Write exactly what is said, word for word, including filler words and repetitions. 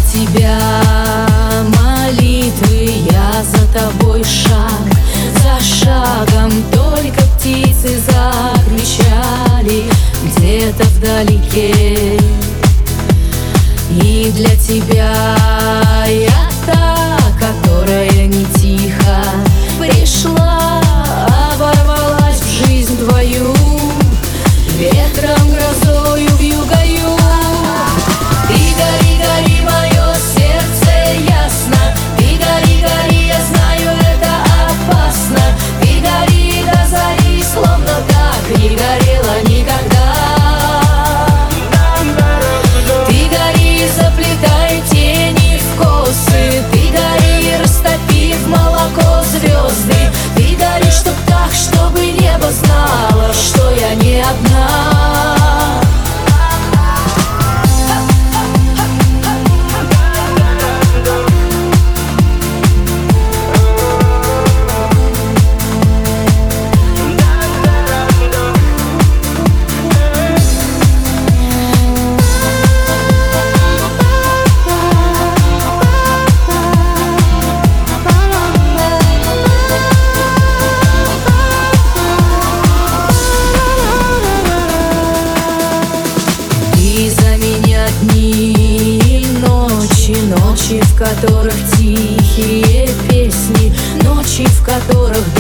тебя молитвы, я за тобой шаг за шагом. Только птицы закричали где-то вдалеке. И для тебя я та, которая не тихо пришла, ворвалась в жизнь твою ветром, грозою, вьюгою. Ты гори, гори, мое сердце ясно, ты гори, гори, я знаю, это опасно. Ты гори до зари, словно так не горела никогда. Ты гори, заплетай тени в косы, ты гори, растопи в молоко звезды. Ты гори, чтоб так, чтобы небо знало, что я не одна. Дни, ночи, ночи, в которых тихие песни, ночи, в которых